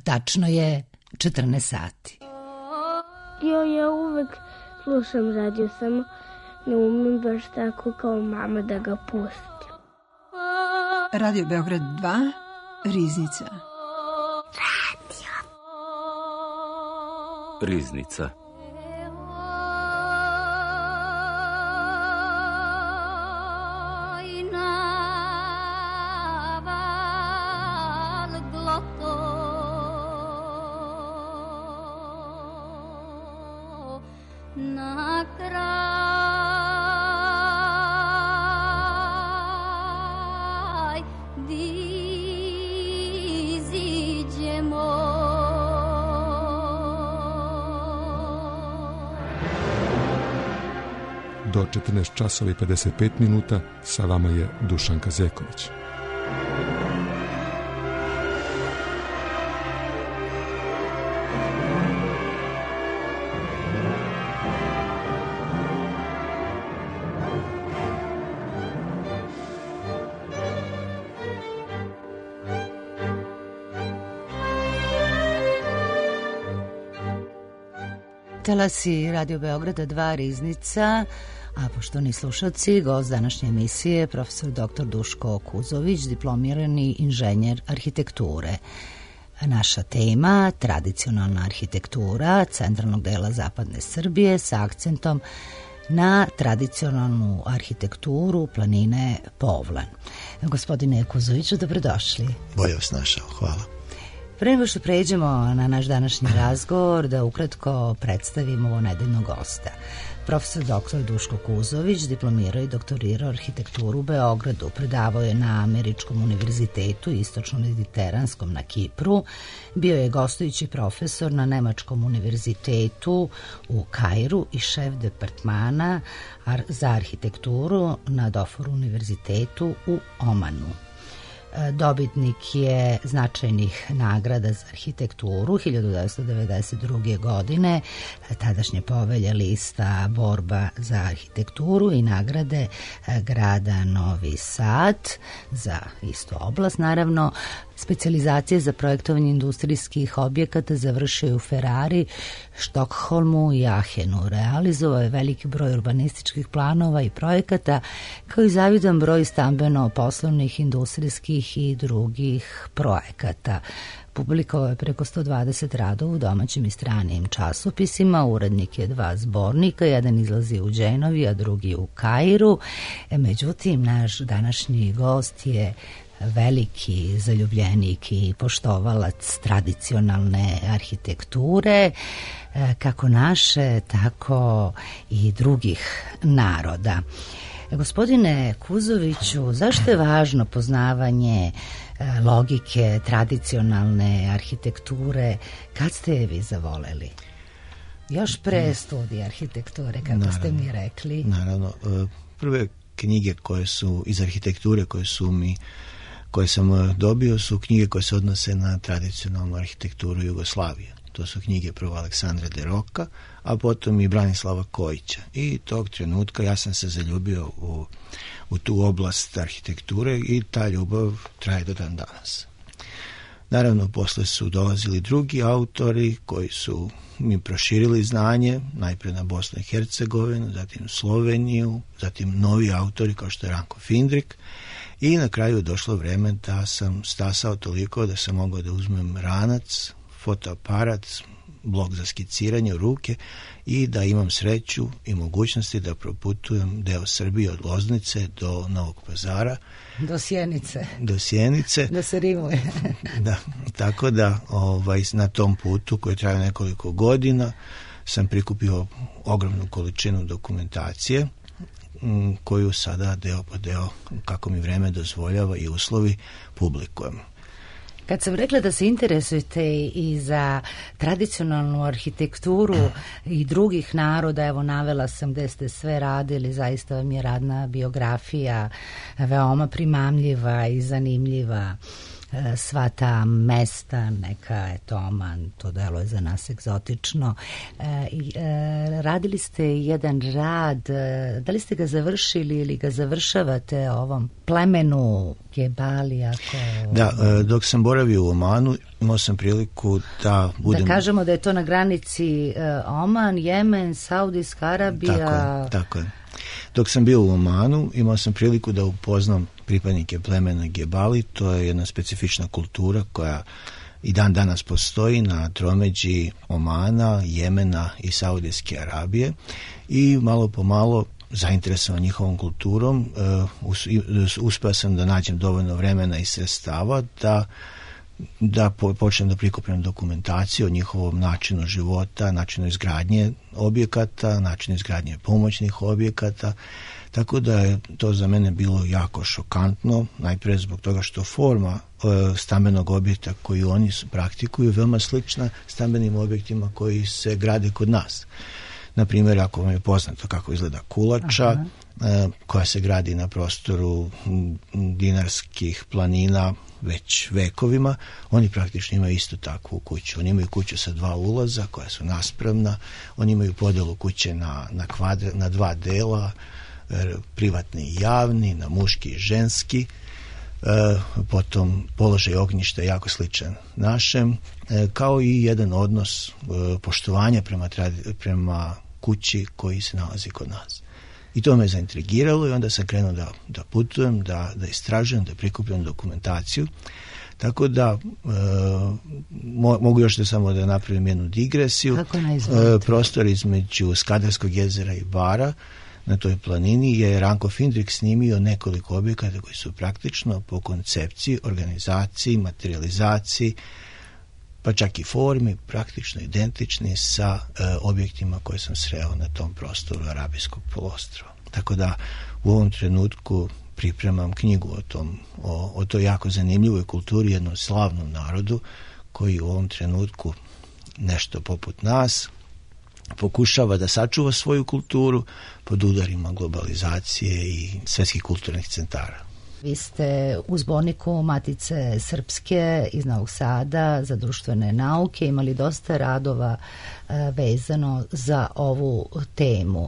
Tačno je 14 sati. Ja uvek slušam radio, samo ne umem baš tako kao mama da ga pustim. Radio Beograd 2, Riznica. Riznica. Do 14 časova i 55 minuta sa vama je Dušan Kazeković. Talasi Radio Beograda 2, Riznica. A poštovani slušalci, gost današnje emisije profesor dr. Duško Kuzović, diplomirani inženjer arhitekture. Naša tema, tradicionalna arhitektura centralnog dela zapadne Srbije sa akcentom na tradicionalnu arhitekturu planine Povlan. Gospodine Kuzoviću, dobrodošli. Bolje vas našao, hvala. Pre nego što pređemo na naš današnji razgovor, da ukratko predstavimo ovo nedeljnog gosta. Profesor dr. Duško Kuzović diplomirao i doktorirao arhitekturu u Beogradu, predavao je na Američkom univerzitetu i Istočno-mediteranskom na Kipru, bio je gostujući profesor na Nemačkom univerzitetu u Kairu i šef departmana za arhitekturu na Doforu univerzitetu u Omanu. Dobitnik je značajnih nagrada za arhitekturu 1992. godine, tadašnje povelje lista Borba za arhitekturu i nagrade grada Novi Sad za istu oblast, naravno. Specijalizacije za projektovanje industrijskih objekata završio je u Ferrari, Štokholmu i Ahenu. Realizovao je veliki broj urbanističkih planova i projekata, kao i zavidan broj stambeno-poslovnih, industrijskih i drugih projekata. Publikovao je preko 120 radova u domaćim i stranim časopisima, urednik je 2 zbornika, jedan izlazi u Dženovi, a drugi u Kairu. Međutim, naš današnji gost je veliki zaljubljenik i poštovalac tradicionalne arhitekture, kako naše, tako i drugih naroda. Gospodine Kuzoviću, zašto je važno poznavanje logike tradicionalne arhitekture? Kad ste je vi zavoleli? Još pre studija arhitekture, kako ste mi rekli. Naravno, prve knjige koje su iz arhitekture koje sam dobio su knjige koje se odnose na tradicionalnu arhitekturu Jugoslavije. To su knjige prvo Aleksandra de Roka, a potom i Branislava Kojića. I tog trenutka ja sam se zaljubio u tu oblast arhitekture i ta ljubav traje do dan danas. Naravno, posle su dolazili drugi autori koji su mi proširili znanje, najpre na Bosnu i Hercegovinu, zatim Sloveniju, zatim novi autori kao što je Ranko Findrik, i na kraju je došlo vreme da sam stasao toliko da sam mogao da uzmem ranac, fotoaparat, blok za skiciranje u ruke i da imam sreću i mogućnosti da proputujem deo Srbije od Loznice do Novog Pazara. Do Sjenice. Do Sjenice. Da se rimuje. Da, tako da na tom putu koji traje nekoliko godina sam prikupio ogromnu količinu dokumentacije koju sada deo po deo, kako mi vreme dozvoljava i uslovi, publikujem. Kad sam rekla da se interesujete i za tradicionalnu arhitekturu i drugih naroda, evo navela sam gde ste sve radili, zaista vam je radna biografija veoma primamljiva i zanimljiva. sva ta mesta, neka, eto, Oman, to deluje za nas egzotično. Radili ste jedan rad, da li ste ga završili ili ga završavate ovom plemenu Gebali? Da, dok sam boravio u Omanu, imao sam priliku da budem... Da kažemo da je to na granici Oman, Jemen, Saudijska Arabija... Tako je. Dok sam bio u Omanu, imao sam priliku da upoznam pripadnike plemena Gebali. To je jedna specifična kultura koja i dan danas postoji na tromeđi Omana, Jemena i Saudijske Arabije, i malo po malo zainteresovan njihovom kulturom uspeo sam da nađem dovoljno vremena i sredstava da počnem da prikupljam dokumentaciju o njihovom načinu života, načinu izgradnje objekata, načinu izgradnje pomoćnih objekata, tako da je to za mene bilo jako šokantno, najprije zbog toga što forma stambenog objekta koji oni praktikuju je veoma slična stambenim objektima koji se grade kod nas. Na primjer, ako vam je poznato kako izgleda kulača, koja se gradi na prostoru dinarskih planina već vekovima, oni praktično imaju isto takvu kuću. Oni imaju kuću sa 2 ulaza koja su naspravna, oni imaju podelu kuće na 2 dela, privatni i javni, na muški i ženski, potom položaj ognjišta je jako sličan našem, kao i jedan odnos poštovanja prema kući koji se nalazi kod nas. I to me zaintrigiralo i onda sam krenuo da putujem, da istražujem, da prikupljam dokumentaciju. Tako da mogu još samo da napravim jednu digresiju. Prostor između Skadarskog jezera i Bara na toj planini je Ranko Findrik snimio nekoliko objekata koji su praktično po koncepciji, organizaciji, materializaciji, pa čak i formi praktično identični sa objektima koje sam sreo na tom prostoru Arabijskog poluostrva. Tako da u ovom trenutku pripremam knjigu o toj jako zanimljivoj kulturi, jednom slavnom narodu koji u ovom trenutku nešto poput nas pokušava da sačuva svoju kulturu pod udarima globalizacije i svetskih kulturnih centara. Vi ste u zborniku Matice Srpske iz Novog Sada za društvene nauke imali dosta radova vezano za ovu temu.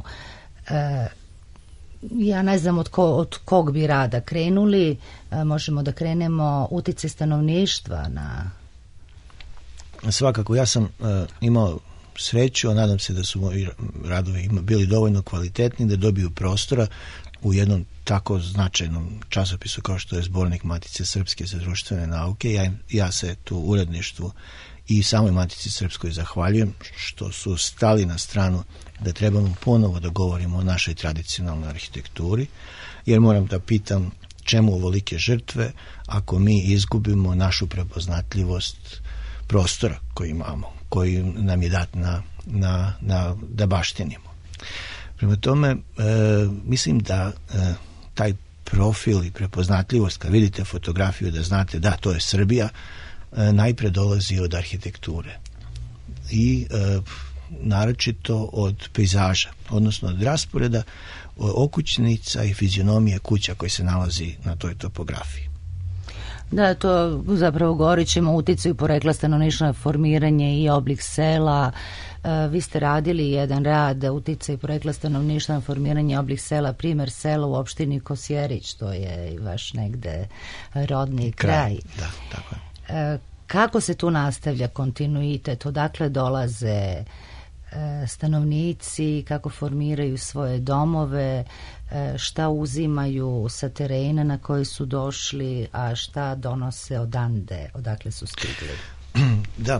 Ja ne znam od kog bi rada krenuli. Možemo da krenemo uticaj stanovništva na... Svakako, ja sam imao sreću, a nadam se da su moji radovi bili dovoljno kvalitetni da dobiju prostora u jednom tako značajnom časopisu kao što je zbornik Matice Srpske za društvene nauke. Ja se tu uredništvu i samoj Matici Srpskoj zahvaljujem što su stali na stranu da trebamo ponovo da govorimo o našoj tradicionalnoj arhitekturi, jer moram da pitam čemu ovolike žrtve ako mi izgubimo našu prepoznatljivost prostora koji imamo, koji nam je dat da baštinimo. Prema tome, mislim da taj profil i prepoznatljivost, kad vidite fotografiju da znate da to je Srbija, najpre dolazi od arhitekture i naročito od pejzaža, odnosno od rasporeda okućnica i fizionomije kuća koji se nalazi na toj topografiji. Da, to zapravo govorit ćemo o uticaju porekla stanovništva na formiranje i oblik sela. Vi ste radili jedan rad uticaj porekla stanovništva na formiranje i oblik sela, primer sela u opštini Kosjerić, to je i vaš negde rodni kraj. Da, tako je. Kako se tu nastavlja kontinuitet, odakle dolaze stanovnici, kako formiraju svoje domove, šta uzimaju sa terena na koji su došli, a šta donose odande, odakle su stigli? Da,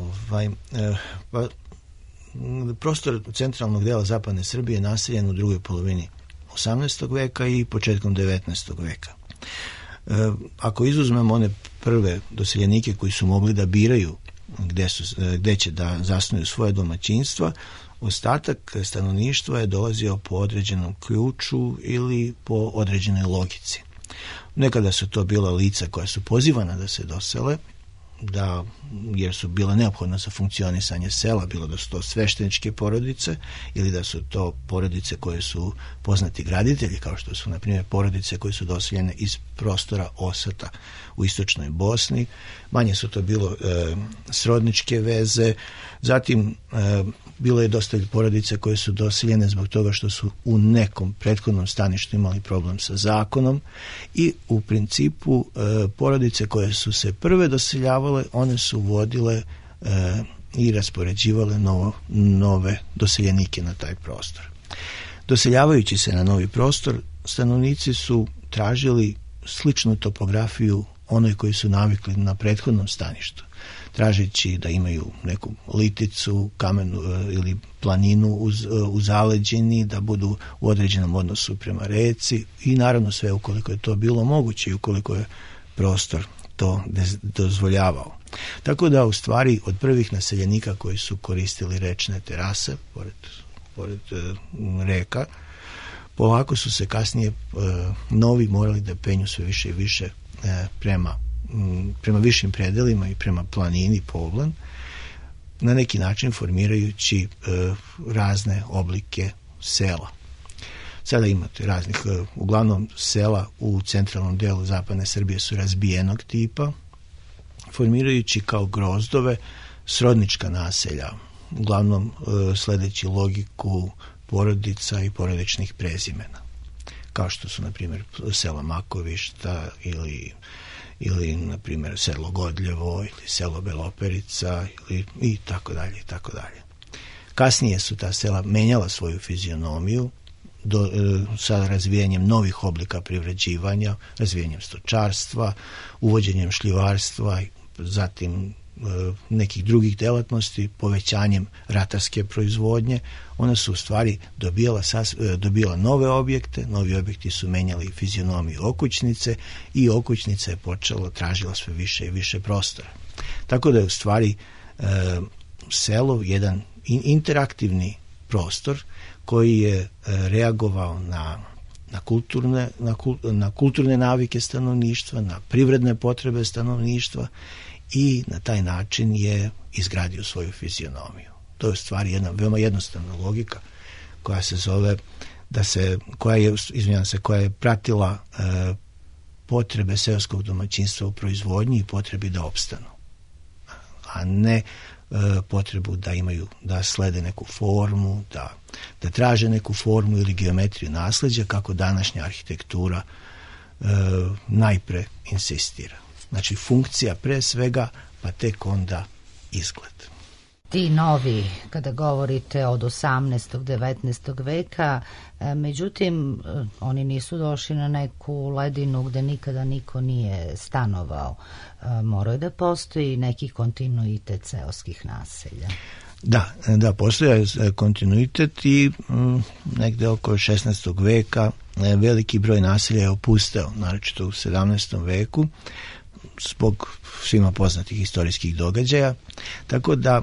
prostor centralnog dela zapadne Srbije je naseljen u drugoj polovini 18. veka i početkom 19. veka. Ako izuzmemo one prve doseljenike koji su mogli da biraju gde će da zasnuju svoje domaćinstva, ostatak stanovništva je dolazio po određenom ključu ili po određenoj logici. Nekada su to bila lica koja su pozivana da se dosele jer su bile neophodne za funkcionisanje sela, bilo da su to svešteničke porodice ili da su to porodice koje su poznati graditelji, kao što su na primjer porodice koje su doseljene iz prostora Oseta u istočnoj Bosni. Manje su to bilo srodničke veze. Zatim bilo je dosta porodice koje su doseljene zbog toga što su u nekom prethodnom staništu imali problem sa zakonom i u principu porodice koje su se prve doseljavale, one su vodile i raspoređivale nove doseljenike na taj prostor. Doseljavajući se na novi prostor, stanovnici su tražili sličnu topografiju onoj koji su navikli na prethodnom staništu, tražeći da imaju neku liticu, kamenu ili planinu u zaleđini, da budu u određenom odnosu prema reci i naravno sve ukoliko je to bilo moguće i ukoliko je prostor to dozvoljavao. Tako da u stvari od prvih naseljenika koji su koristili rečne terase pored reka, polako su se kasnije novi morali da penju sve više i više prema višim predelima i prema planini Povlan, na neki način formirajući razne oblike sela. Sada imate raznih, uglavnom sela u centralnom delu zapadne Srbije su razbijenog tipa, formirajući kao grozdove srodnička naselja, uglavnom sledeći logiku porodica i porodičnih prezimena, kao što su, na primjer, selo Makovišta ili na primjer, selo Godljevo ili selo Beloperica i tako dalje, i tako dalje. Kasnije su ta sela menjala svoju fizionomiju sa razvijanjem novih oblika privređivanja, razvijanjem stočarstva, uvođenjem šljivarstva, zatim nekih drugih delatnosti, povećanjem ratarske proizvodnje. Ona su u stvari dobila nove objekte, novi objekti su menjali fizionomiju okućnice i okućnica je tražila sve više i više prostora. Tako da je u stvari selo jedan interaktivni prostor koji je reagovao na kulturne navike stanovništva, na privredne potrebe stanovništva i na taj način je izgradio svoju fizionomiju. To je u stvari jedna veoma jednostavna logika koja se zove koja je pratila potrebe seoskog domaćinstva u proizvodnji i potrebi da opstanu, a ne potrebu da slede neku formu, da traže neku formu ili geometriju nasleđa, kako današnja arhitektura najpre insistira. Znači funkcija pre svega, pa tek onda izgled. Ti novi, kada govorite od 18. 19. veka, međutim, oni nisu došli na neku ledinu gde nikada niko nije stanovao. Morao je da postoji neki kontinuitet seoskih naselja. Da, postoji kontinuitet i negde oko 16. veka veliki broj naselja je opusteo, naročito u 17. veku, zbog svima poznatih istorijskih događaja, tako da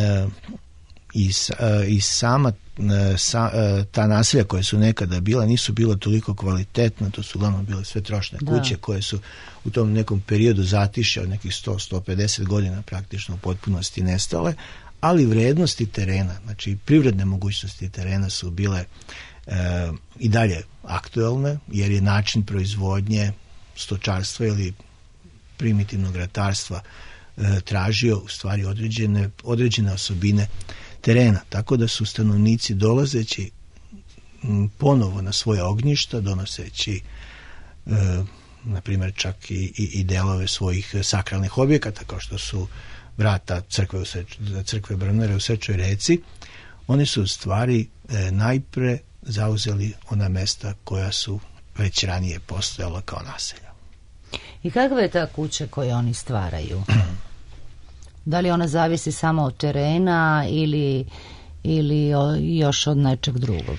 i sama ta naselja koja su nekada bila nisu bila toliko kvalitetna, to su uglavnom bile sve trošne kuće koje su u tom nekom periodu zatišja od nekih 100-150 godina praktično u potpunosti nestale, ali vrednosti terena, znači privredne mogućnosti terena su bile i dalje aktuelne, jer je način proizvodnje stočarstva ili primitivnog ratarstva tražio u stvari određene osobine terena, tako da su stanovnici dolazeći ponovo na svoje ognjišta, donoseći na primjer čak i delove svojih sakralnih objekata, kao što su vrata crkve Brnare u Sečoj reci, oni su u stvari najpre zauzeli ona mesta koja su već ranije postojala kao naselja. I kakva je ta kuća koju oni stvaraju? Da li ona zavisi samo od terena ili još od nečeg drugog?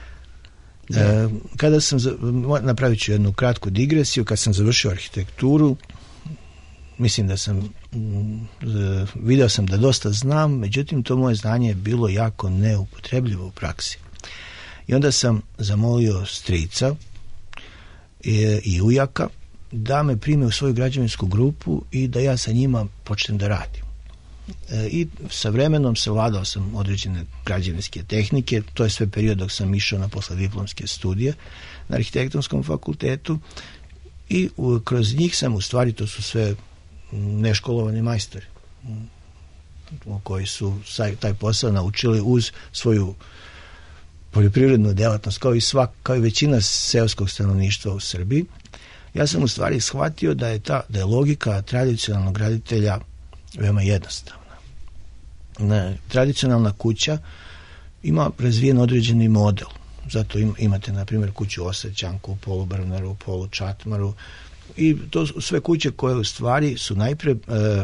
Napravit ću jednu kratku digresiju, kad sam završio arhitekturu, mislim da video sam da dosta znam, međutim to moje znanje je bilo jako neupotrebljivo u praksi. I onda sam zamolio strica i ujaka da me prime u svoju građevinsku grupu i da ja sa njima počnem da radim. I sa vremenom savladao sam određene građevinske tehnike, to je sve period dok sam išao na poslediplomske studije na arhitektonskom fakultetu i kroz njih sam, u stvari to su sve neškolovani majstori koji su taj posao naučili uz svoju poljoprivrednu delatnost, kao i većina seoskog stanovništva u Srbiji. Ja sam u stvari shvatio da je logika tradicionalnog graditelja veoma jednostavna. Tradicionalna kuća ima razvijen određeni model. Zato imate, na primjer, kuću Osađanku, polubrvnaru, polučatmaru, i to su sve kuće koje u stvari su najpre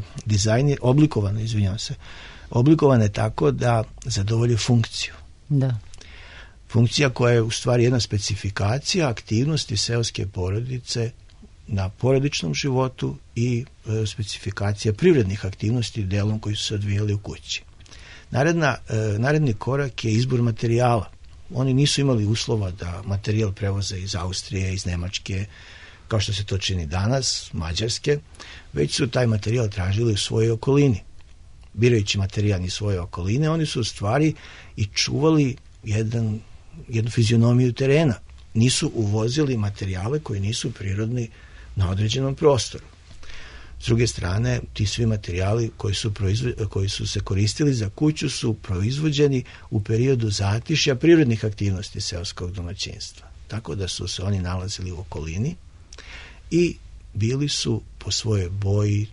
oblikovane tako da zadovolje funkciju. Da. Funkcija koja je u stvari jedna specifikacija aktivnosti seoske porodice na porodičnom životu i specifikacija privrednih aktivnosti delom koji su se odvijali u kući. Naredni korak je izbor materijala. Oni nisu imali uslova da materijal prevoze iz Austrije, iz Nemačke, kao što se to čini danas, Mađarske, već su taj materijal tražili u svojoj okolini. Birajući materijal iz svoje okoline, oni su u stvari i čuvali jednu fizionomiju terena. Nisu uvozili materijale koji nisu prirodni na određenom prostoru. S druge strane, ti svi materijali koji su se koristili za kuću su proizvođeni u periodu zatišja prirodnih aktivnosti seoskog domaćinstva. Tako da su se oni nalazili u okolini i bili su po svojoj boji,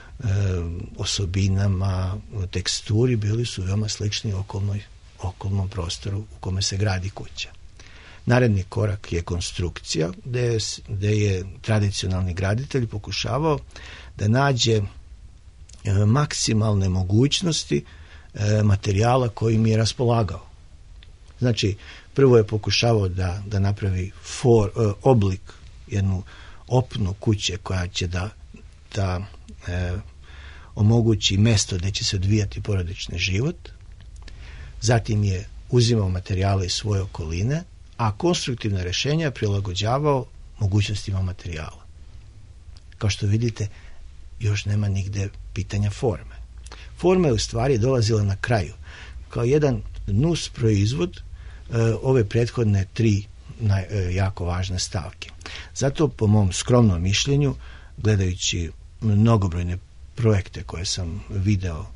osobinama, teksturi, bili su veoma slični okolnom prostoru u kome se gradi kuća. Naredni korak je konstrukcija, gde je tradicionalni graditelj pokušavao da nađe maksimalne mogućnosti materijala kojim je raspolagao. Znači, prvo je pokušavao da napravi oblik, jednu opnu kuće koja će da omogući mesto gde će se odvijati porodični život. Zatim je uzimao materijale iz svoje okoline, a konstruktivna rešenja prilagođavao mogućnostima materijala. Kao što vidite, još nema nigde pitanja forme. Forma je u stvari dolazila na kraju, kao jedan nus proizvod ove prethodne 3 jako važne stavke. Zato, po mom skromnom mišljenju, gledajući mnogobrojne projekte koje sam video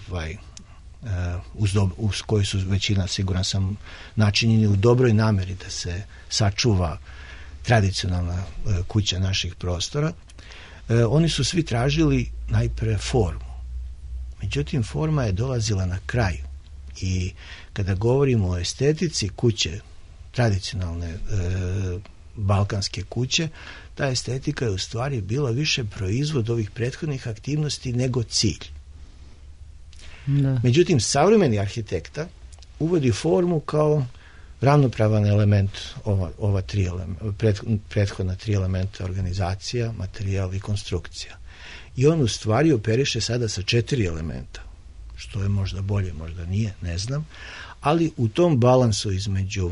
uz koji su većina, siguran sam, načinjeni u dobroj nameri da se sačuva tradicionalna kuća naših prostora, oni su svi tražili najpre formu. Međutim, forma je dolazila na kraju. I kada govorimo o estetici kuće, tradicionalne balkanske kuće, ta estetika je u stvari bila više proizvod ovih prethodnih aktivnosti nego cilj. Da. Međutim, savremeni arhitekta uvodi formu kao ravnopravan element prethodna 3 elementa: organizacija, materijal i konstrukcija. I on u stvari operiše sada sa 4 elementa, što je možda bolje, možda nije, ne znam, ali u tom balansu između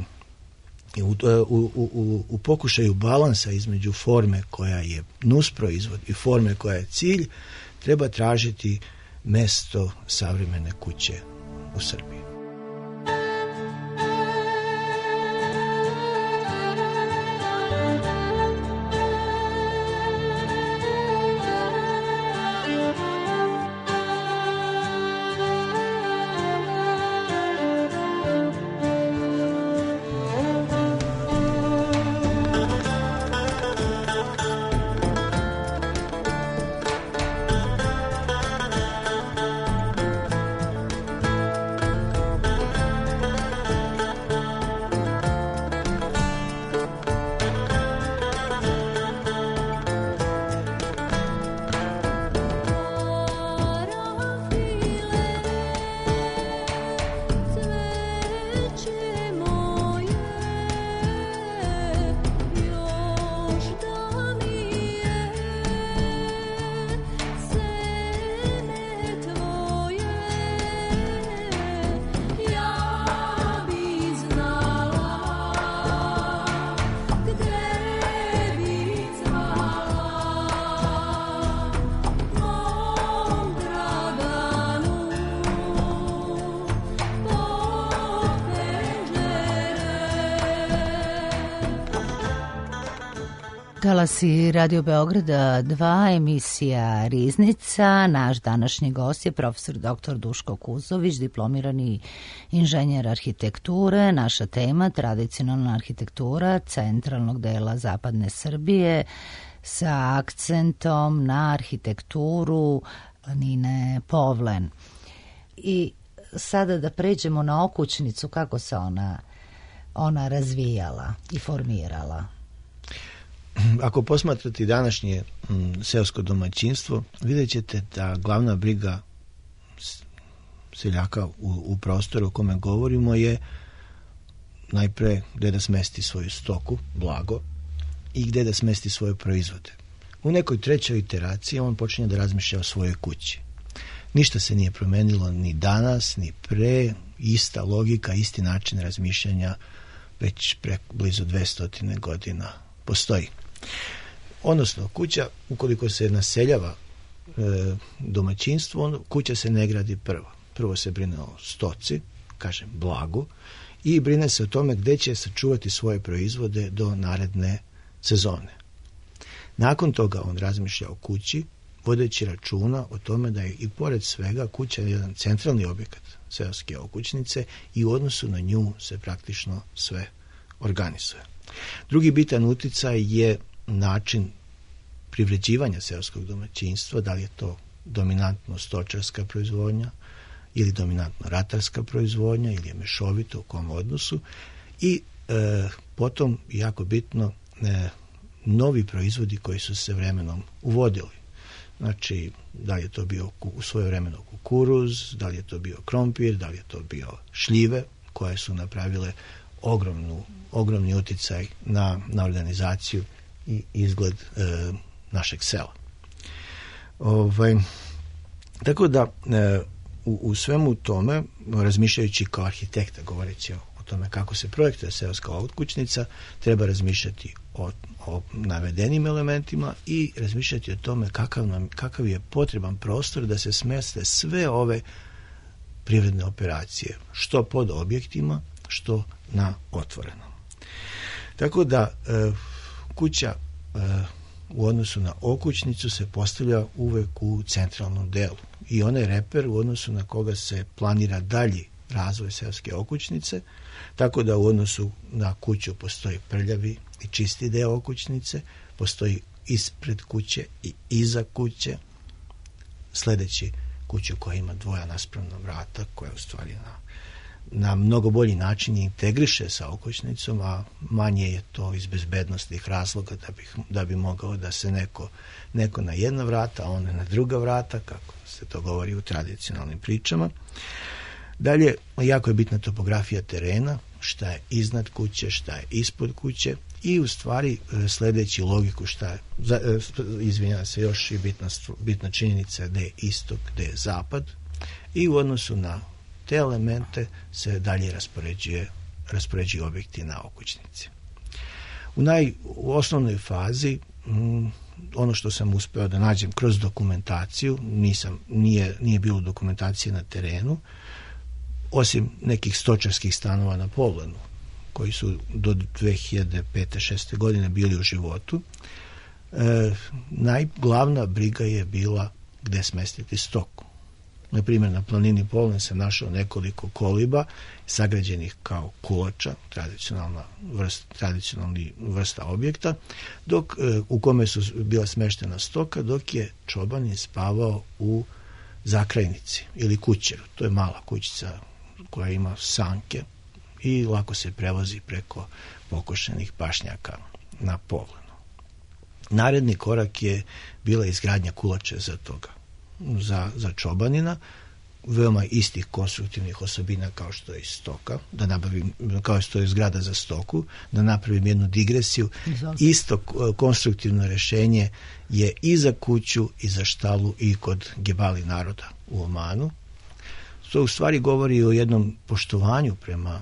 u pokušaju balansa između forme koja je nus proizvod i forme koja je cilj, treba tražiti mesto savremene kuće u Srbiji. Talasi Radio Beograda 2, emisija Riznica. Naš današnji gost je profesor dr. Duško Kuzović, diplomirani inženjer arhitekture. Naša tema tradicionalna arhitektura centralnog dela zapadne Srbije sa akcentom na arhitekturu planine Povlen. I sada da pređemo na okućnicu, kako se ona razvijala i formirala. Ako posmatrate današnje seosko domaćinstvo, vidjet ćete da glavna briga seljaka u prostoru o kome govorimo je najpre gde da smesti svoju stoku, blago, i gde da smesti svoje proizvode. U nekoj trećoj iteraciji on počinje da razmišlja o svojoj kući. Ništa se nije promenilo ni danas, ni pre, ista logika, isti način razmišljanja već blizu 200 godina postoji. Odnosno, kuća, ukoliko se naseljava domaćinstvo, kuća se ne gradi prvo. Prvo se brine o stoci, kažem blagu, i brine se o tome gde će sačuvati svoje proizvode do naredne sezone. Nakon toga on razmišlja o kući, vodeći računa o tome da je i pored svega kuća jedan centralni objekat seoske okućnice i u odnosu na nju se praktično sve organizuje. Drugi bitan uticaj je način privređivanja seoskog domaćinstva, da li je to dominantno stočarska proizvodnja ili dominantno ratarska proizvodnja ili je mešovito u kom odnosu i potom jako bitno novi proizvodi koji su se vremenom uvodili. Znači, da li je to bio u svoje vremeno kukuruz, da li je to bio krompir, da li je to bio šljive, koje su napravile ogromni uticaj na organizaciju i izgled našeg sela. Tako da u svemu tome, razmišljajući kao arhitekta, govoreći o tome kako se projektuje seoska okućnica, treba razmišljati o navedenim elementima i razmišljati o tome kakav je potreban prostor da se smeste sve ove privredne operacije, što pod objektima, što na otvorenom. Tako da kuća u odnosu na okućnicu se postavlja uvek u centralnom delu i ona je reper u odnosu na koga se planira dalji razvoj seoske okućnice, tako da u odnosu na kuću postoji prljavi i čisti deo okućnice, postoji ispred kuće i iza kuće, sledeći kuću koja ima dvoja naspravna vrata, koja u stvari na mnogo bolji način integriše sa okućnicom, a manje je to iz bezbednostnih razloga da bi mogao da se neko na jedna vrata, a on na druga vrata, kako se to govori u tradicionalnim pričama. Dalje, jako je bitna topografija terena, šta je iznad kuće, šta je ispod kuće i u stvari sledeći logiku šta je, izvinjavam se, još i bitna činjenica gde je istok, gde je zapad i u odnosu na te elemente se dalje raspoređuju objekti na okućnici. U osnovnoj fazi ono što sam uspeo da nađem kroz dokumentaciju, nije bilo dokumentacije na terenu, osim nekih stočarskih stanova na Povlenu, koji su do 2005-2006. godine bili u životu. Najglavna briga je bila gde smestiti stoku. Na primjer, na planini Povlen sam našao nekoliko koliba sagrađenih kao kulača, tradicionalni vrsta objekta, u kome su bila smeštena stoka, dok je čobanin spavao u zakrajnici ili kućeru. To je mala kućica koja ima sanke i lako se prevozi preko pokošenih pašnjaka na Povlenu. Naredni korak je bila izgradnja kulače za toga. Za čobanina, veoma istih konstruktivnih osobina kao što je stoka, kao što je zgrada za stoku, da napravim jednu digresiju. Isto konstruktivno rešenje je i za kuću, i za štalu, i kod Gebali naroda u Omanu. To u stvari govori o jednom poštovanju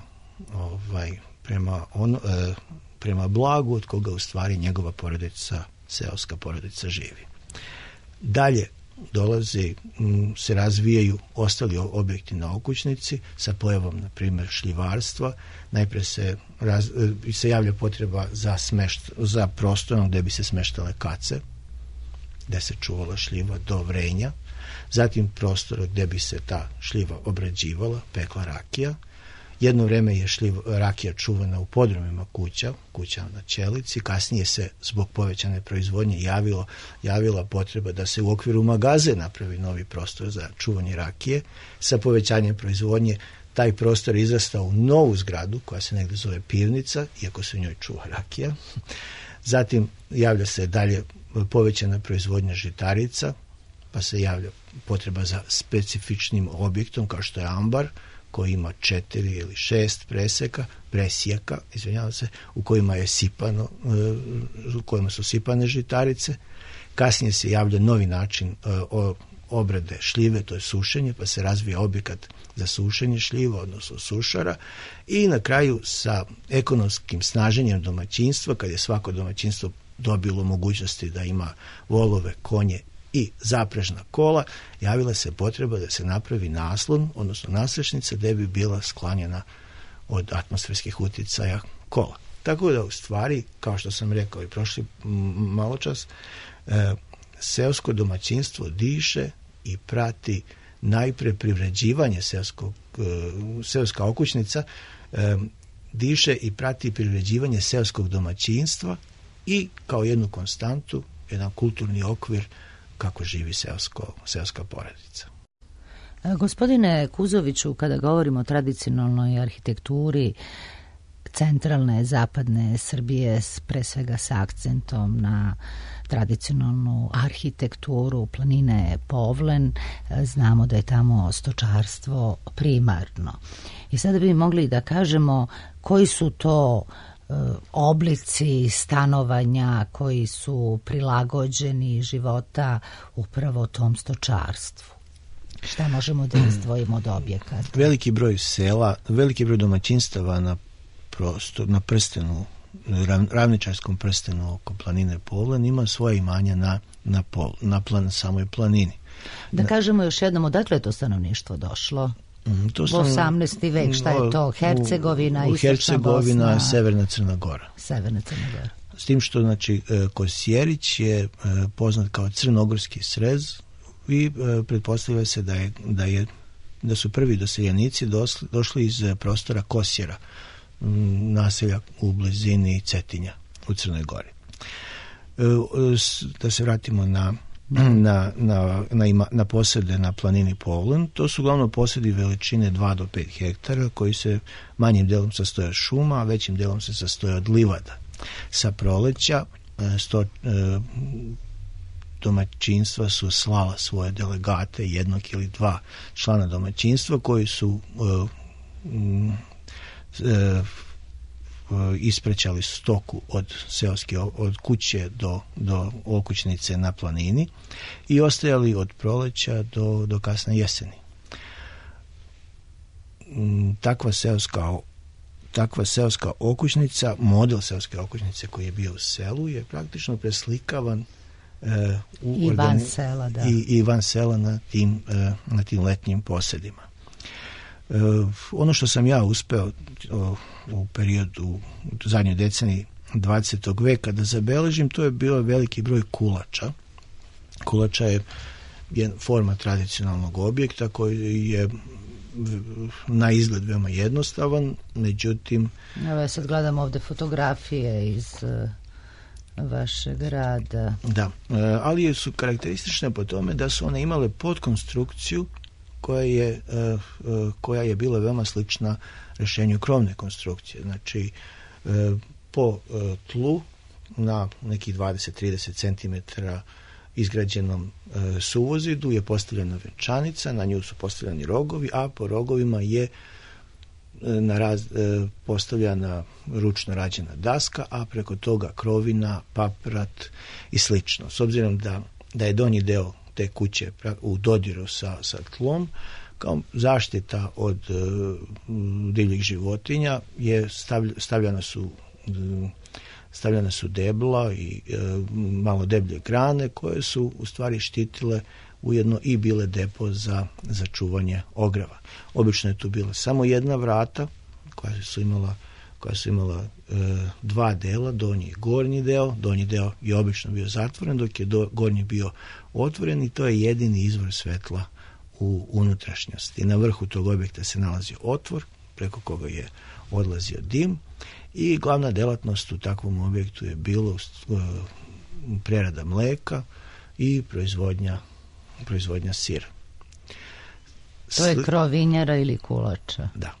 prema blagu od koga u stvari njegova porodica, seoska porodica živi. Dalje, se razvijaju ostali objekti na okućnici sa pojavom, na primjer, šljivarstva. Najprije se javlja potreba za prostorom gdje bi se smeštale kace, gdje se čuvala šljiva do vrenja. Zatim prostor gdje bi se ta šljiva obrađivala, pekla rakija. Jedno vrijeme je rakija čuvana u podrumima kuća na Ćelici. Kasnije se zbog povećane proizvodnje javila potreba da se u okviru magaze napravi novi prostor za čuvanje rakije. Sa povećanjem proizvodnje taj prostor je izrastao u novu zgradu koja se negdje zove pivnica, iako se u njoj čuva rakija. Zatim javlja se dalje povećana proizvodnja žitarica, pa se javlja potreba za specifičnim objektom kao što je ambar, koji ima 4 ili 6 presjeka, u kojima su sipane žitarice. Kasnije se javlja novi način obrade šljive, to je sušenje, pa se razvija objekat za sušenje šljiva, odnosno sušara, i na kraju sa ekonomskim snaženjem domaćinstva, kad je svako domaćinstvo dobilo mogućnosti da ima volove, konje i zaprežna kola, javila se potreba da se napravi naslon, odnosno nasrešnica, gdje bi bila sklanjena od atmosferskih utjecaja kola. Tako da u stvari, kao što sam rekao i prošli maločas, seosko domaćinstvo diše i prati najprije privređivanje seoska okućnica, diše i prati privređivanje seoskog domaćinstva i kao jednu konstantu, jedan kulturni okvir kako živi seoska porodica. Gospodine Kuzoviću, kada govorimo o tradicionalnoj arhitekturi centralne, zapadne Srbije, pre svega sa akcentom na tradicionalnu arhitekturu planine Povlen, znamo da je tamo stočarstvo primarno. I sada bi mogli da kažemo koji su to oblici stanovanja koji su prilagođeni života upravo tom stočarstvu. Šta možemo da izdvojimo od objekata? Veliki broj sela, veliki broj domaćinstava na prstenu, ravničarskom prstenu oko planine Povlen ima svoje imanja na samoj planini. Da kažemo još jednom, odakle je to stanovništvo došlo? U 18. vek, šta je to? Hercegovina, Istočna Bosna? Severna Crna Gora. S tim što, znači, Kosjerić je poznat kao crnogorski srez i pretpostavlja se da su prvi doseljenici došli iz prostora Kosjera, naselja u blizini Cetinja u Crnoj Gori. Da se vratimo na posede na planini Povlen. To su uglavnom posedi veličine 2 do 5 hektara koji se manjim delom sastoje od šuma, a većim delom se sastoje od livada. Sa proleća domaćinstva su slala svoje delegate, jednog ili 2 člana domaćinstva koji su isprećali stoku od kuće do okućnice na planini i ostajali od proleća do kasne jeseni. Takva seoska okućnica, model seoske okućnice koji je bio u selu, je praktično preslikavan i van sela na tim letnjim posedima. Ono što sam ja uspeo u periodu, u zadnjoj deceniji 20. veka da zabeležim, to je bio veliki broj kulača. Kulača je forma tradicionalnog objekta koji je na izgled veoma jednostavan, međutim... Evo, sad gledam ovdje fotografije iz vašeg rada. Da, ali su karakteristične po tome da su one imale podkonstrukciju koja je bila veoma slična rješenju krovne konstrukcije. Znači, po tlu na nekih 20-30 cm izgrađenom suvozidu je postavljena venčanica, na nju su postavljeni rogovi, a po rogovima je postavljena ručno rađena daska, a preko toga krovina, paprat i slično. S obzirom da je donji deo te kuće u dodiru sa tlom, kao zaštita od divljih životinja je stavljana su debla i malo deblje grane koje su u stvari štitile ujedno i bile depo za čuvanje ogreva. Obično je tu bila samo jedna vrata koja su imala dva dela, donji i gornji deo. Donji deo je obično bio zatvoren, dok je gornji bio otvoren i to je jedini izvor svetla u unutrašnjosti. Na vrhu tog objekta se nalazio otvor preko koga je odlazio dim i glavna delatnost u takvom objektu je bilo prerada mleka i proizvodnja sira. To je krovinjara ili kulača? Da.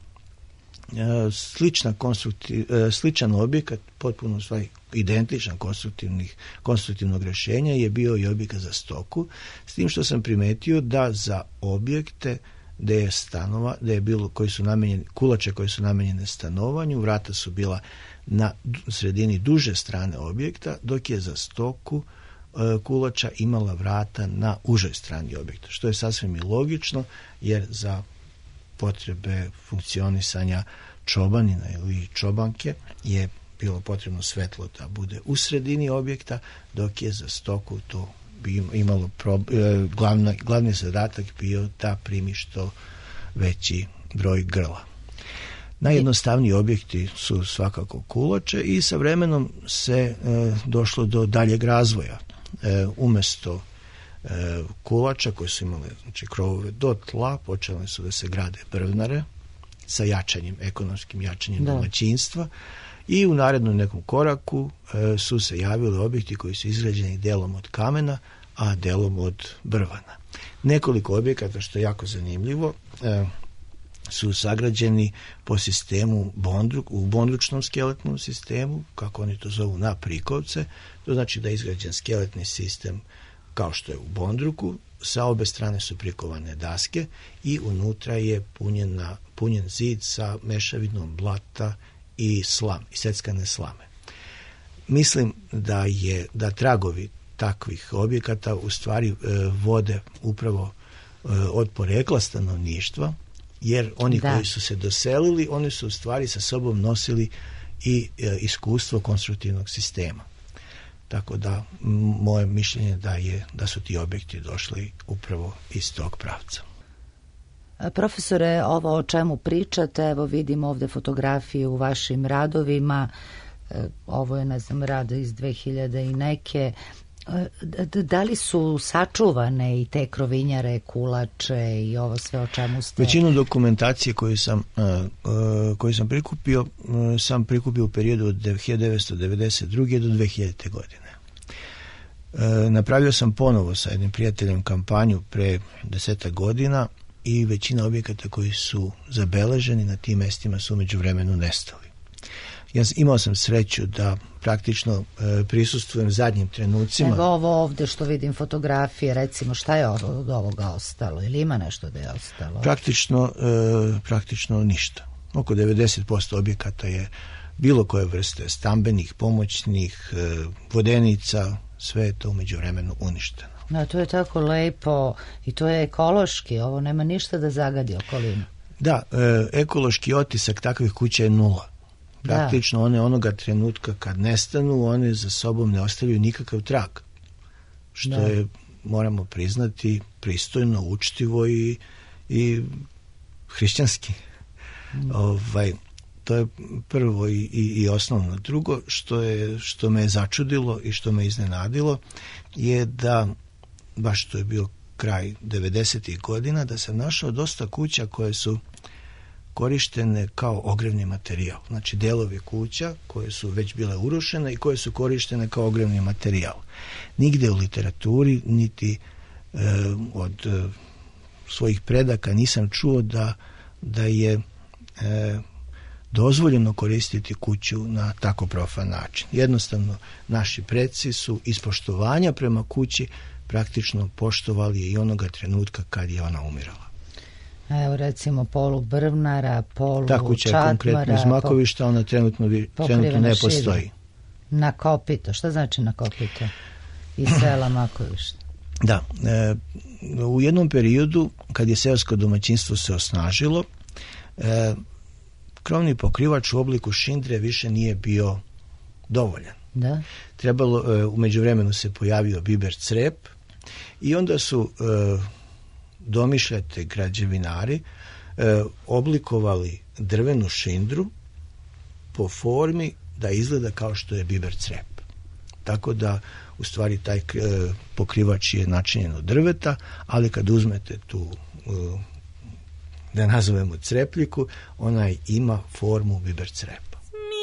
Sličan objekat, potpuno identičan konstruktivnog rješenja je bio i objekat za stoku, s tim što sam primetio da za objekte koji su namenjeni, kulače koje su namenjene stanovanju, vrata su bila na sredini duže strane objekta, dok je za stoku kulača imala vrata na užoj strani objekta, što je sasvim i logično, jer za potrebe funkcionisanja čobanina ili čobanke je bilo potrebno svetlo da bude u sredini objekta, dok je za stoku to bi imalo glavni zadatak bio da primi što veći broj grla. Najjednostavniji objekti su svakako kulače i sa vremenom se došlo do daljeg razvoja. Umjesto kulača koje su imale krovove do tla, počele su da se grade brvnare sa ekonomskim jačanjem domaćinstva i u narednom nekom koraku su se javili objekti koji su izgrađeni delom od kamena, a delom od brvana. Nekoliko objekata, što je jako zanimljivo, su sagrađeni po sistemu u bondručnom skeletnom sistemu, kako oni to zovu, na prikovce. To znači da je izgrađen skeletni sistem kao što je u bondruku, sa obe strane su prikovane daske i unutra je punjen zid sa mešavinom blata i seckane slame. Mislim da tragovi takvih objekata u stvari vode upravo od porekla stanovništva, jer oni koji su se doselili, oni su u stvari sa sobom nosili i iskustvo konstruktivnog sistema. Tako da moje mišljenje da su ti objekti došli upravo iz tog pravca. Profesore, ovo o čemu pričate, evo vidim ovde fotografije u vašim radovima, ovo je, rad iz 2000 i neke. Da li su sačuvane i te krovinjare, kulače i ovo sve o čemu ste... Većinu dokumentacije koju sam prikupio u periodu od 1992. do 2000. godine. Napravio sam ponovo sa jednim prijateljem kampanju pre 10 godina i većina objekata koji su zabeleženi na tim mestima su umeđu vremenu nestali. Imao sam sreću da praktično prisustvujem zadnjim trenucima. Evo ovo ovde što vidim fotografije, recimo šta je od ovoga ostalo? Ili ima nešto da je ostalo? Praktično ništa. Oko 90% objekata je bilo koje vrste stambenih, pomoćnih, vodenica, sve je to umeđu vremenu uništeno. To je tako lepo i to je ekološki, ovo nema ništa da zagadi okolinu. Da, ekološki otisak takvih kuća je nula. Praktično one onoga trenutka kad nestanu, one za sobom ne ostavljaju nikakav trag. Što je, moramo priznati, pristojno, učtivo i hrišćanski. To je prvo i osnovno. Drugo, što me je začudilo i što me iznenadilo, je da, baš to je bio kraj 90. godina, da sam našao dosta kuća koje su korištene kao ogrevni materijal. Znači delovi kuća koje su već bile urušene i koje su korištene kao ogrevni materijal. Nigde u literaturi niti od svojih predaka nisam čuo da je dozvoljeno koristiti kuću na tako profan način. Jednostavno, naši preci su iz poštovanja prema kući praktično poštovali je i onoga trenutka kad je ona umirala. Evo recimo polu brvnara, polu čatmara. Ta kuća je konkretno iz Makovišta, ona trenutno ne postoji. Na kopito, šta znači na kopito? Iz sela Makovišta. Da, u jednom periodu kad je seosko domaćinstvo se osnažilo, krovni pokrivač u obliku šindre više nije bio dovoljan. Da. Trebalo, u međuvremenu se pojavio biber crep I onda su domišljate građevinari oblikovali drvenu šindru po formi da izgleda kao što je biber crep. Tako da u stvari taj pokrivač je načinjen od drveta, ali kad uzmete tu, da nazovemo crepljiku, ona ima formu biber crepa.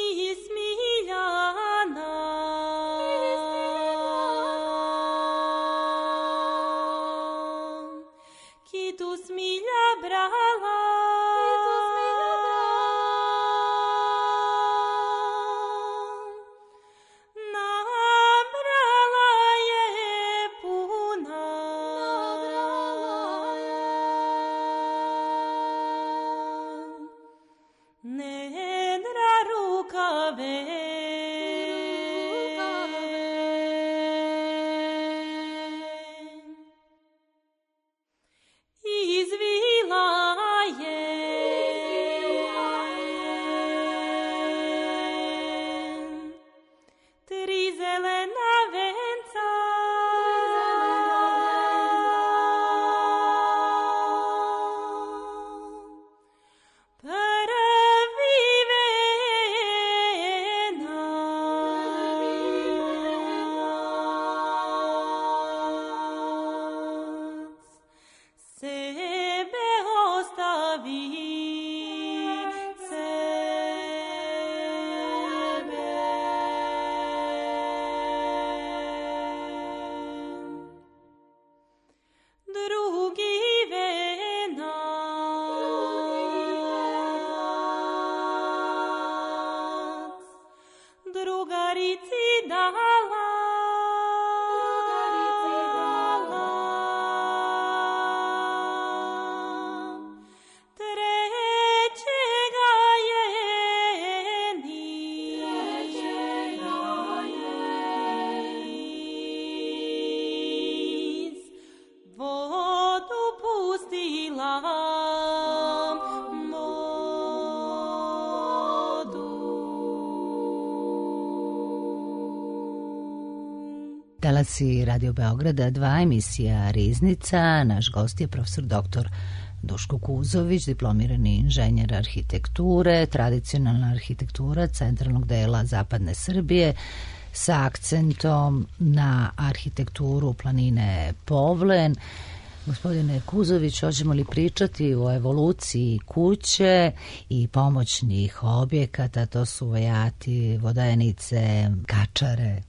Talasi Radio Beograda 2, emisija Riznica. Naš gost je profesor dr. Duško Kuzović, diplomirani inženjer arhitekture, tradicionalna arhitektura centralnog dela zapadne Srbije sa akcentom na arhitekturu planine Povlen. Gospodine Kuzović, hoćemo li pričati o evoluciji kuće i pomoćnih objekata, to su vajati, vodajenice, kačare?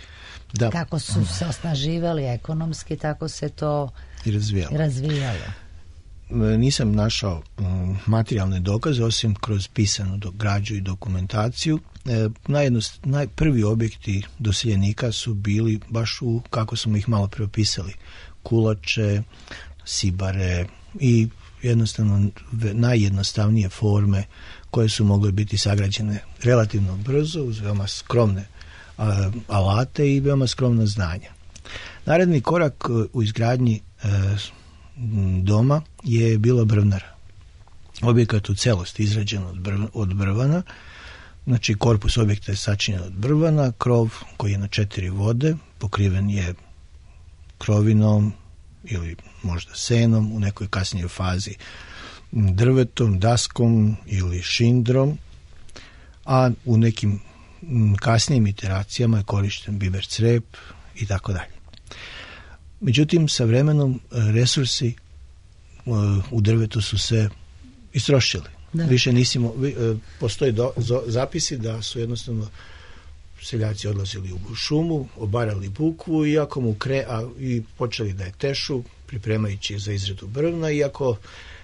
Da. Kako su se osnaživali ekonomski, tako se to i razvijalo. Nisam našao materijalne dokaze, osim kroz pisanu građu i dokumentaciju. Prvi objekti doseljenika su bili baš kako smo ih malo preopisali, kulače, sibare i jednostavno najjednostavnije forme koje su mogle biti sagrađene relativno brzo uz veoma skromne alate i veoma skromna znanja. Naredni korak u izgradnji doma je bila brvnara. Objekat u celosti izrađen od brvana, znači korpus objekta je sačinjen od brvana, krov koji je na 4 vode, pokriven je krovinom ili možda senom, u nekoj kasnijoj fazi drvetom, daskom ili šindrom, a u nekim kasnijim iteracijama je korišten biber crep i tako dalje. Međutim, sa vremenom resursi u drvetu su se istrošili. Da. Više postoje zapisi da su jednostavno seljaci odlazili u šumu, obarali bukvu i počeli da je tešu, pripremajući za izradu brvna, iako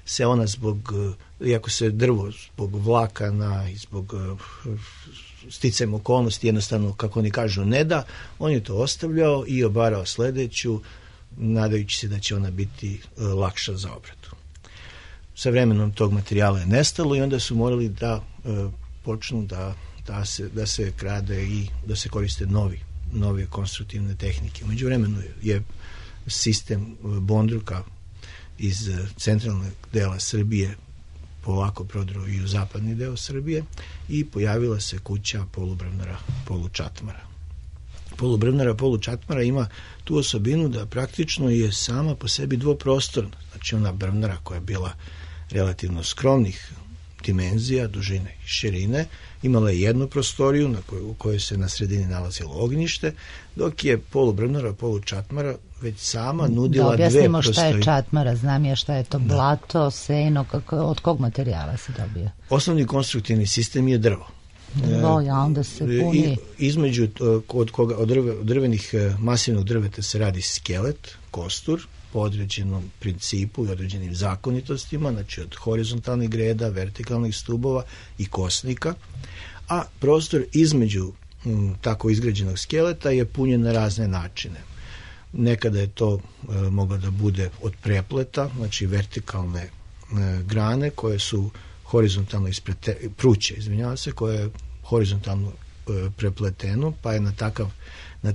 se drvo zbog vlakana i zbog sticajem okolnosti jednostavno, kako oni kažu, ne da, on je to ostavljao i obarao sledeću, nadajući se da će ona biti lakša za obradu. Sa vremenom tog materijala je nestalo i onda su morali da počnu da se grade i da se koriste nove konstruktivne tehnike. Među vremenu je sistem bondruka iz centralnog dela Srbije polako prodro i u zapadni deo Srbije i pojavila se kuća polubrvnara, polučatmara. polubrvnara, polučatmara ima tu osobinu da praktično je sama po sebi dvoprostorna. Znači ona brvnara koja je bila relativno skromnih dimenzija, dužine i širine, imala je jednu prostoriju u kojoj se na sredini nalazilo ognjište, dok je polubrvnara, polučatmara već sama nudila dve prostorije. Da objasnimo šta je čatmara, znam ja šta je to blato, seno, od kog materijala se dobija? Osnovni konstruktivni sistem je drvo. Ja, onda se puni. Između od drvenih masivnog drveta se radi skelet, kostur, po određenom principu i određenim zakonitostima, znači od horizontalnih greda, vertikalnih stubova i kosnika, a prostor između tako izgrađenog skeleta je punjen na razne načine. Nekada je to moglo da bude od prepleta, znači vertikalne grane koje su horizontalno pruće, koje je horizontalno prepleteno, pa je na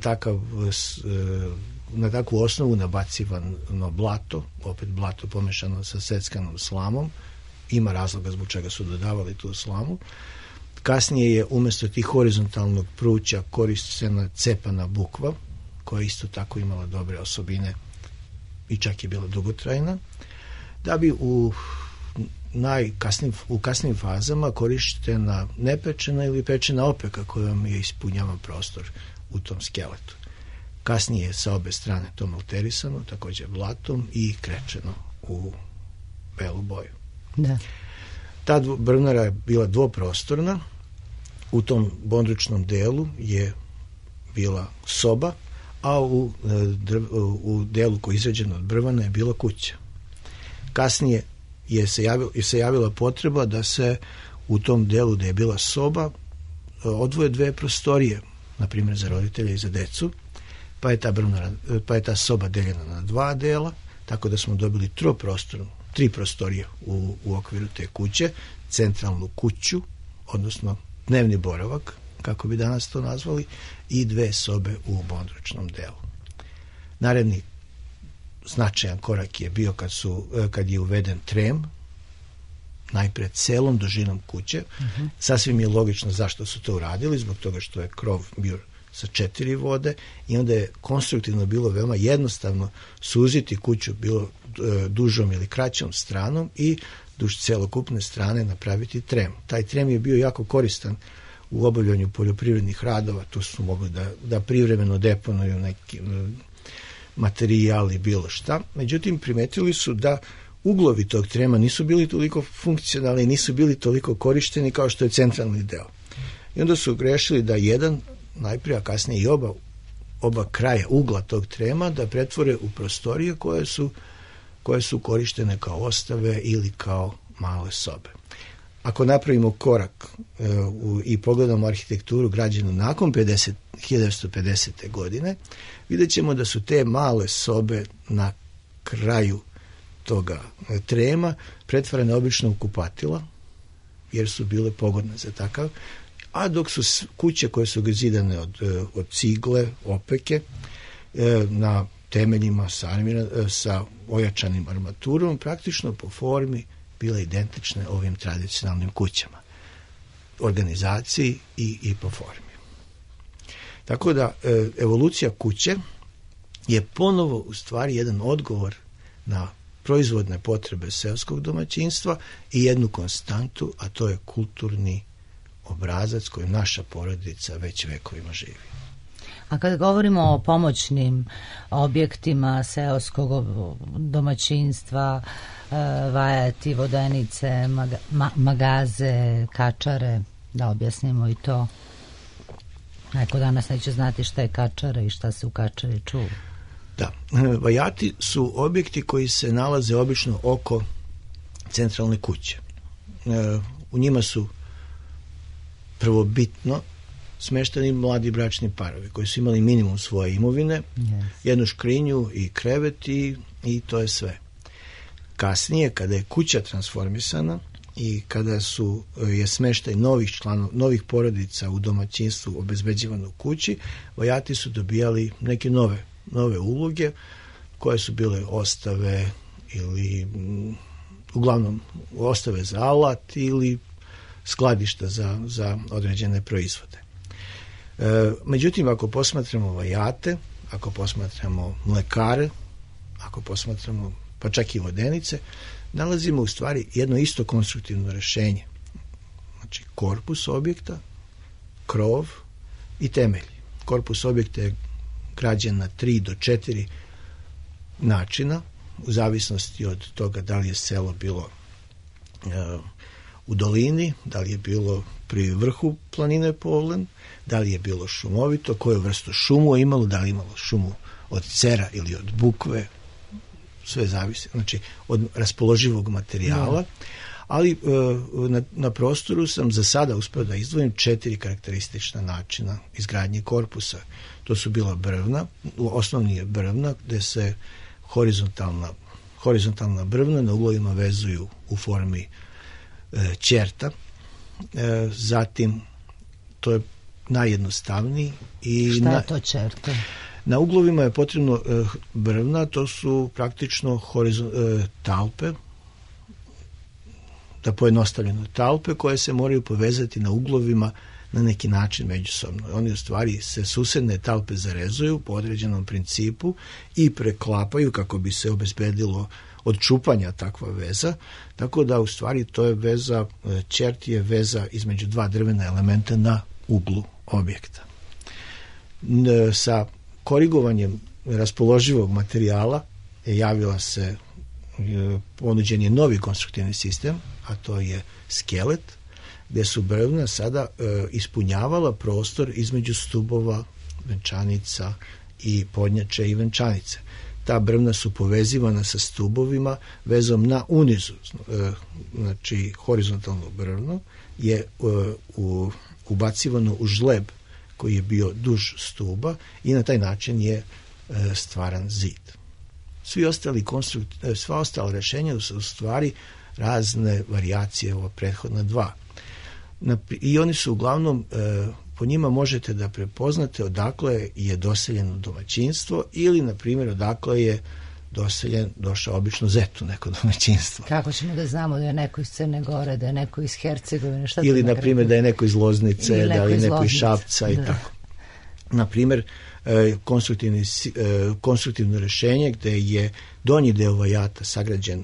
takvu osnovu nabacivano blato, opet blato pomešano sa seckanom slamom. Ima razloga zbog čega su dodavali tu slamu. Kasnije je umjesto tih horizontalnog pruća korištena cepana bukva, koja je isto tako imala dobre osobine i čak je bila dugotrajna, da bi u kasnim fazama korištena nepečena ili pečena opeka kojom je ispunjavan prostor u tom skeletu. Kasnije je sa obe strane to malterisano, također blatom i krečeno u belu boju. Da. Ta brvnara je bila dvoprostorna, u tom bondručnom delu je bila soba, a u delu koji je izrađen od brvana je bila kuća. Kasnije se javila potreba da se u tom delu gde je bila soba odvoje dve prostorije, na primjer za roditelje i za decu, pa je ta soba deljena na dva dela, tako da smo dobili tri prostorije u okviru te kuće, centralnu kuću, odnosno dnevni boravak, kako bi danas to nazvali, i dve sobe u bondručnom delu. Naredni značajan korak je bio kad je uveden trem, najpred celom dužinom kuće. Sasvim je logično zašto su to uradili, zbog toga što je krov bio sa 4 vode i onda je konstruktivno bilo veoma jednostavno suziti kuću bilo dužom ili kraćom stranom i duž celokupne strane napraviti trem. Taj trem je bio jako koristan u obavljanju poljoprivrednih radova, tu su mogli da privremeno deponuju neki materijal i bilo šta. Međutim, primetili su da uglovi tog trema nisu bili toliko funkcionalni, nisu bili toliko korišteni kao što je centralni deo. I onda su grešili da jedan, najprije, a kasnije i oba kraja ugla tog trema da pretvore u prostorije koje su korištene kao ostave ili kao male sobe. Ako napravimo korak i pogledamo arhitekturu građenu nakon 1950. godine, vidjet ćemo da su te male sobe na kraju toga trema pretvarane obično u kupatila, jer su bile pogodne za takav, a dok su kuće koje su zidane od cigle, opeke, na temeljima sa ojačanim armaturom, praktično po formi bile identične ovim tradicionalnim kućama, organizaciji i po formi. Tako da evolucija kuće je ponovo u stvari jedan odgovor na proizvodne potrebe seoskog domaćinstva i jednu konstantu, a to je kulturni obrazac kojim naša porodica već vekovima živi. A kad govorimo o pomoćnim objektima seoskog domaćinstva, vajati, vodenice, magaze, kačare, da objasnimo i to. Neko danas neće znati šta je kačara i šta se u kačari čuva. Da, vajati su objekti koji se nalaze obično oko centralne kuće. U njima su prvobitno smešteni mladi bračni parovi koji su imali minimum svoje imovine, jednu škrinju i krevet i to je sve. Kasnije, kada je kuća transformisana i kada je smeštaj novih porodica u domaćinstvu obezbeđivano u kući, vajati su dobijali neke nove uloge koje su bile ostave ili uglavnom ostave za alat ili skladišta za određene proizvode. Međutim, ako posmatramo vajate, ako posmatramo mlekare, ako posmatramo pa čak i vodenice, nalazimo u stvari jedno isto konstruktivno rješenje. Znači, korpus objekta, krov i temelj. Korpus objekta je građen na 3 do 4 načina, u zavisnosti od toga da li je selo bilo u dolini, da li je bilo pri vrhu planine Povlen, da li je bilo šumovito, koju vrstu šumu je imalo, da li je imalo šumu od cera ili od bukve, sve zavisi, znači od raspoloživog materijala, ali na prostoru sam za sada uspio da izdvojim 4 karakteristična načina izgradnje korpusa. To su bila brvna, osnovni je brvna, gde se horizontalna brvna na uglovima vezuju u formi ćerta. Zatim, to je najjednostavniji. Šta je to ćerta? Na uglovima je potrebno brvna, to su praktično talpe, da pojednostavljeno talpe koje se moraju povezati na uglovima na neki način međusobno. Oni u stvari se susedne talpe zarezuju po određenom principu i preklapaju kako bi se obezbedilo od čupanja takva veza, tako da u stvari to je veza, ćert je veza između 2 drvena elementa na uglu objekta. Sa korigovanjem raspoloživog materijala javila se, ponuđen je novi konstruktivni sistem, a to je skelet, gdje su brvna sada ispunjavala prostor između stubova, venčanica i podnjače i venčanice. Ta brvna su povezivana sa stubovima vezom na unizu, znači horizontalno brvno je ubacivano u žleb koji je bio duž stuba i na taj način je stvaran zid. Sva ostala rješenja su u stvari razne varijacije ova prethodna 2. I oni su uglavnom, po njima možete da prepoznate odakle je doseljeno domaćinstvo ili, na primjer, odakle je došao obično zet u neko domaćinstvo. Kako ćemo da znamo da je neko iz Crne Gore, da je neko iz Hercegovine? Ili, na primjer, da je neko iz Loznice, da je neko iz Šapca i tako. Na primjer, konstruktivno rješenje gde je donji deo vajata sagrađen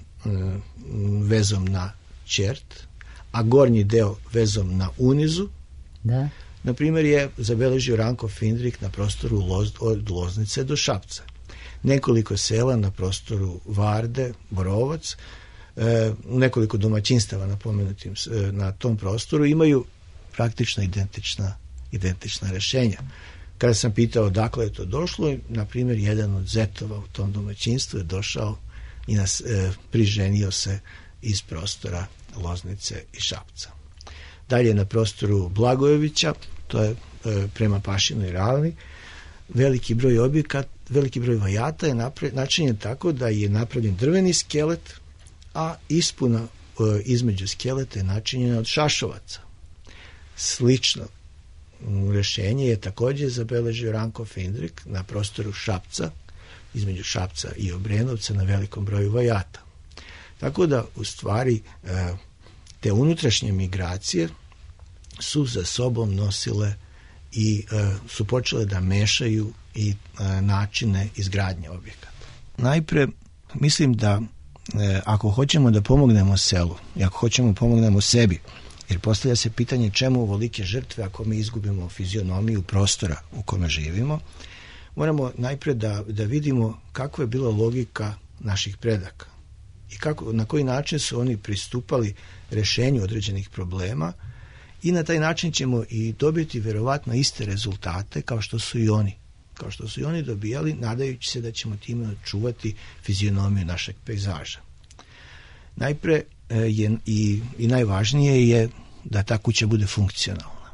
vezom na ćert, a gornji deo vezom na unizu, da. Na primjer, je zabeležio Ranko Findrik na prostoru od Loznice do Šapca. Nekoliko sela na prostoru Varde, Borovac, nekoliko domaćinstava napomenutim na tom prostoru imaju praktično identična rješenja. Kada sam pitao odakle je to došlo, na primjer, jedan od zetova u tom domaćinstvu je došao i priženio se iz prostora Loznice i Šapca. Dalje na prostoru Blagojevića, to je prema Pašinoj ravni, veliki broj vajata je načinjen tako da je napravljen drveni skelet, a ispuna između skeleta je načinjena od šašovaca. Slično rješenje je također zabeležio Ranko Findrik na prostoru Šapca, između Šapca i Obrenovca, na velikom broju vajata. Tako da, u stvari, te unutrašnje migracije su za sobom nosile i su počele da mešaju i načine izgradnje objekata. Najpre, mislim da ako hoćemo da pomognemo selu i ako hoćemo da pomognemo sebi, jer postavlja se pitanje čemu ovolike žrtve ako mi izgubimo fizionomiju prostora u kome živimo, moramo najpre da vidimo kakva je bila logika naših predaka i na koji način su oni pristupali rješenju određenih problema i na taj način ćemo i dobiti vjerovatno iste rezultate kao što su i oni dobijali, nadajući se da ćemo time čuvati fizionomiju našeg pejzaža. Najpre i najvažnije je da ta kuća bude funkcionalna.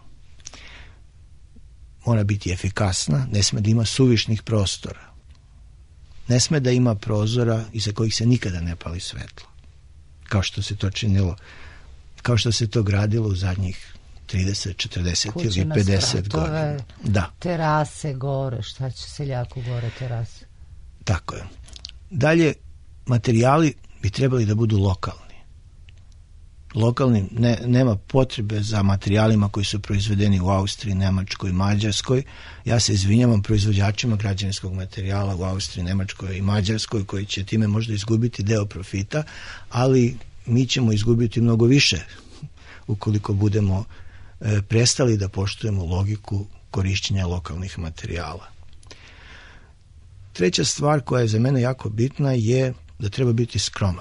Mora biti efikasna, ne sme da ima suvišnih prostora. Ne sme da ima prozora iza kojih se nikada ne pali svetlo. Kao što se to činilo, kao što se to gradilo u zadnjih 30, 40 ili 50 godina. Da. Terase gore, šta će seljaku gore terase? Tako je. Dalje, materijali bi trebali da budu lokalni. lokalnim, nema potrebe za materijalima koji su proizvedeni u Austriji, Nemačkoj, Mađarskoj. Ja se izvinjavam proizvođačima građevinskog materijala u Austriji, Nemačkoj i Mađarskoj koji će time možda izgubiti deo profita, ali mi ćemo izgubiti mnogo više ukoliko budemo prestali da poštujemo logiku korišćenja lokalnih materijala. Treća stvar koja je za mene jako bitna je da treba biti skroman.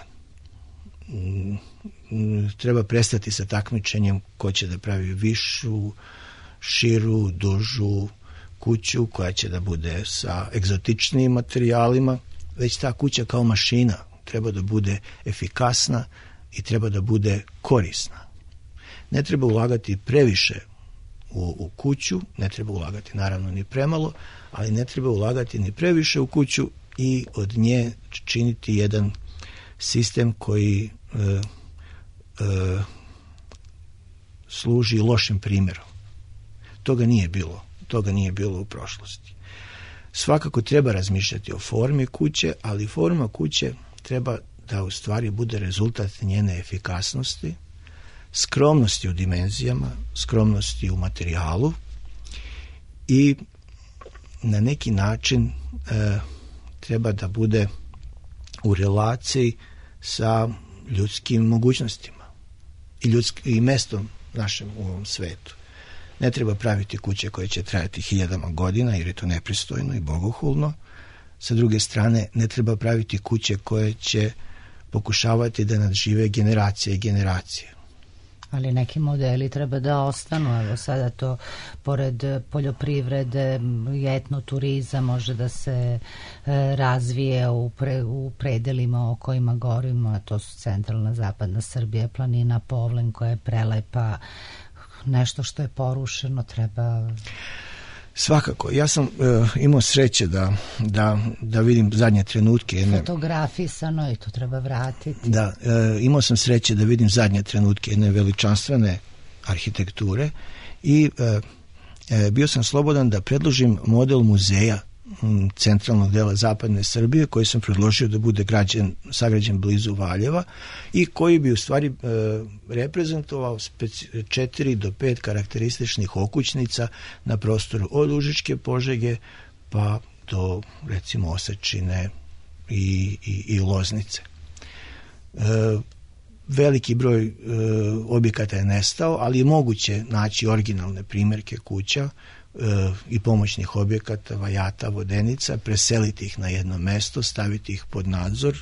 Treba prestati sa takmičenjem ko će da pravi višu, širu, dužu kuću koja će da bude sa egzotičnim materijalima, već ta kuća kao mašina treba da bude efikasna i treba da bude korisna. Ne treba ulagati previše u kuću, ne treba ulagati naravno ni premalo, ali ne treba ulagati ni previše u kuću i od nje činiti jedan sistem koji služi lošim primjerom. Toga nije bilo u prošlosti. Svakako treba razmišljati o formi kuće, ali forma kuće treba da u stvari bude rezultat njene efikasnosti, skromnosti u dimenzijama, skromnosti u materijalu i na neki način treba da bude u relaciji sa ljudskim mogućnostima i mestom našem u ovom svetu. Ne treba praviti kuće koje će trajati 1000 godina jer je to nepristojno i bogohulno. Sa druge strane, ne treba praviti kuće koje će pokušavati da nadžive generacije i generacije. Ali neki modeli treba da ostanu. Evo sada to, pored poljoprivrede, etnoturizam može da se razvije u predelima o kojima govorimo, a to su centralna, zapadna Srbija, planina Povlen koja je prelepa, nešto što je porušeno treba... Svakako. Ja sam imao sreće da vidim zadnje trenutke. Fotografisano i to treba vratiti. Da, imao sam sreće da vidim zadnje trenutke jedne veličanstvene arhitekture i bio sam slobodan da predložim model muzeja centralnog dela zapadne Srbije koji sam predložio da bude sagrađen blizu Valjeva i koji bi u stvari reprezentovao 4 do 5 karakterističnih okućnica na prostoru od Užičke Požege pa do recimo Osečine i Loznice. Veliki broj objekata je nestao, ali je moguće naći originalne primjerke kuća i pomoćnih objekata, vajata, vodenica, preseliti ih na jedno mesto, staviti ih pod nadzor,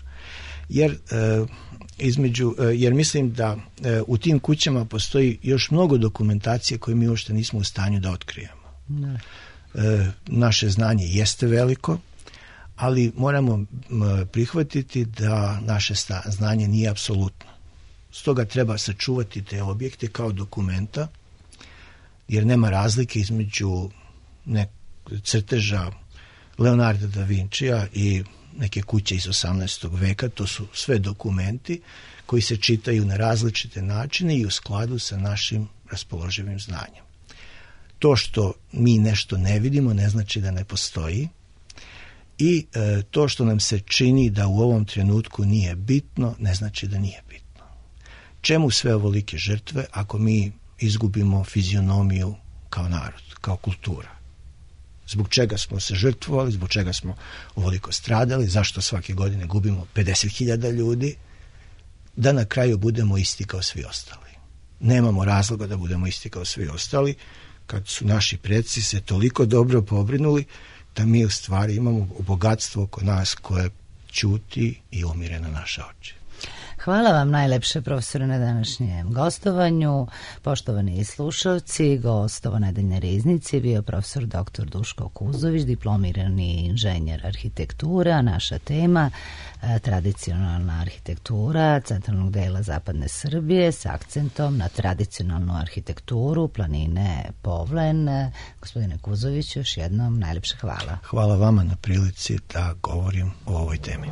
jer mislim da u tim kućama postoji još mnogo dokumentacije koje mi uopšte nismo u stanju da otkrijemo. Ne. Naše znanje jeste veliko, ali moramo prihvatiti da naše znanje nije apsolutno. Stoga treba sačuvati te objekte kao dokumenta, jer nema razlike između crteža Leonarda da Vincija i neke kuće iz 18. veka. To su sve dokumenti koji se čitaju na različite načine i u skladu sa našim raspoloživim znanjem. To što mi nešto ne vidimo ne znači da ne postoji i to što nam se čini da u ovom trenutku nije bitno ne znači da nije bitno. Čemu sve ovolike žrtve ako mi izgubimo fizionomiju kao narod, kao kultura? Zbog čega smo se žrtvovali, zbog čega smo ovoliko stradali, zašto svake godine gubimo 50.000 ljudi, da na kraju budemo isti kao svi ostali. Nemamo razloga da budemo isti kao svi ostali, kad su naši preci se toliko dobro pobrinuli da mi u stvari imamo bogatstvo oko nas koje ćuti i umire na naše oči. Hvala vam najlepše, profesore, na današnjem gostovanju. Poštovani slušalci, gost ovo nedeljne riznici bio profesor dr. Duško Kuzović, diplomirani inženjer arhitekture, a naša tema tradicionalna arhitektura centralnog dela zapadne Srbije s akcentom na tradicionalnu arhitekturu planine Povlen. Gospodine Kuzoviću, još jednom najlepše hvala. Hvala vama na prilici da govorim o ovoj temi.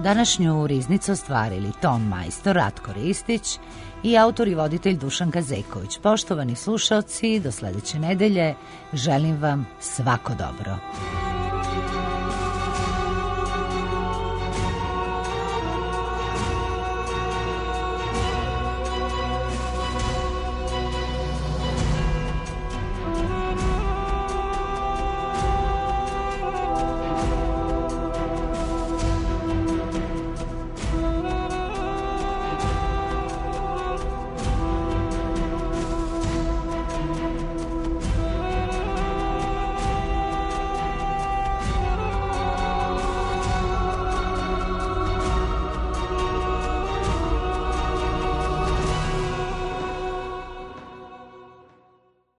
Današnju riznicu ostvarili ton majstor Ratko Ristić i autor i voditelj Dušan Kazeković. Poštovani slušaoci, do sledeće nedelje želim vam svako dobro.